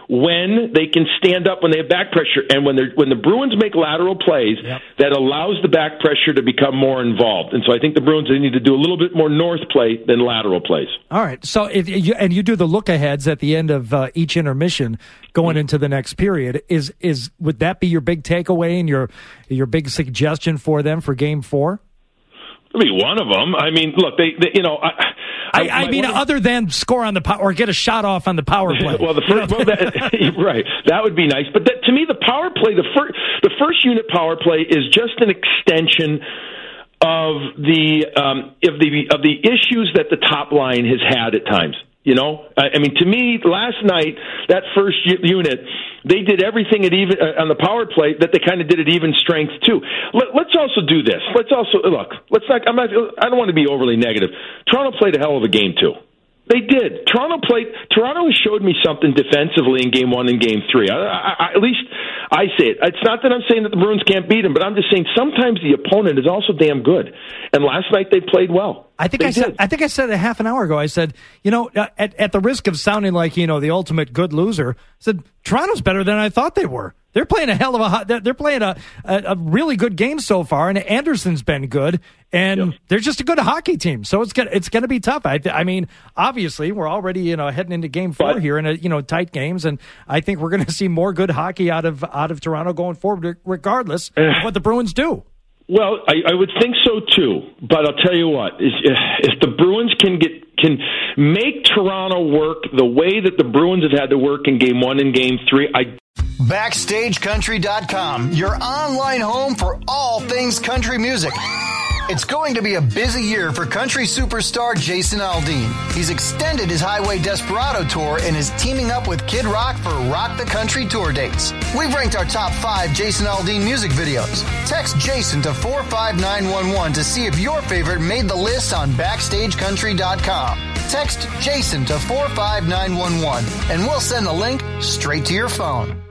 when they can stand up when they have back pressure, and when they're when the Bruins make lateral plays, yep. that allows the back pressure to become more involved. And so I think the Bruins they need to do a little bit more north play than lateral plays. All right. So if you and you do the look aheads at the end of uh, each intermission going mm-hmm. into the next period, is is would that be your big takeaway and your your big suggestion for them for Game Four? It'll be one of them. I mean, look, they, they you know. I, I, I, I mean, other than score on the power or get a shot off on the power play. well, the first, well, that, right, that would be nice. But that, to me, the power play, the first, the first unit power play is just an extension of the um, of the of the issues that the top line has had at times. You know, I, I mean, to me, last night that first unit, they did everything at even uh, on the power play that they kind of did at even strength too. Let, let's also do this. Let's also look. Let's not. I'm not. I don't want to be overly negative. Toronto played a hell of a game too. They did. Toronto played. Toronto showed me something defensively in game one and game three. I, I, I, at least I say it. It's not that I'm saying that the Bruins can't beat them, but I'm just saying sometimes the opponent is also damn good. And last night they played well. I think they I did. said. I think I said it a half an hour ago. I said, you know, at, at the risk of sounding like you know the ultimate good loser, I said Toronto's better than I thought they were. They're playing a hell of a. They're playing a a, a really good game so far, and Anderson's been good, and yep. they're just a good hockey team. So it's gonna it's gonna be tough. I, I mean, obviously, we're already you know heading into Game Four but, here in a you know tight games, and I think we're gonna see more good hockey out of out of Toronto going forward, regardless uh, of what the Bruins do. Well, I, I would think so too, but I'll tell you what: if, if the Bruins can get can make Toronto work the way that the Bruins have had to work in Game One and Game Three, I. Backstage Country dot com, your online home for all things country music. It's going to be a busy year for country superstar Jason Aldean. He's extended his Highway Desperado tour and is teaming up with Kid Rock for Rock the Country tour dates. We've ranked our top five Jason Aldean music videos. Text Jason to four five nine one one to see if your favorite made the list on Backstage Country dot com. Text Jason to four five nine one one and we'll send the link straight to your phone.